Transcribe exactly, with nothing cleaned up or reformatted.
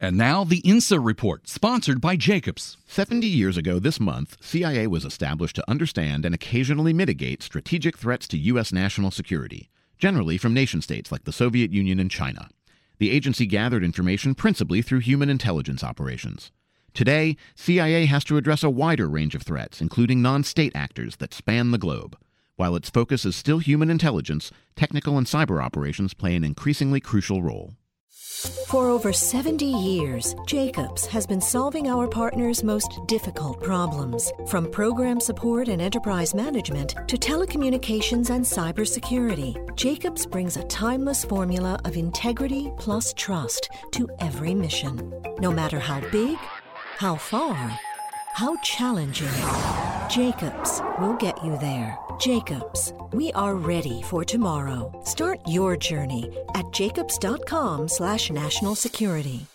And now the INSA Report, sponsored by Jacobs. seventy years ago this month, C I A was established to understand and occasionally mitigate strategic threats to U S national security, generally from nation-states like the Soviet Union and China. The agency gathered information principally through human intelligence operations. Today, C I A has to address a wider range of threats, including non-state actors that span the globe. While its focus is still human intelligence, technical and cyber operations play an increasingly crucial role. For over seventy years, Jacobs has been solving our partners' most difficult problems. From program support and enterprise management to telecommunications and cybersecurity, Jacobs brings a timeless formula of integrity plus trust to every mission. No matter how big, how far, how challenging, Jacobs will get you there. Jacobs, we are ready for tomorrow. Start your journey at jacobs.com slash national security.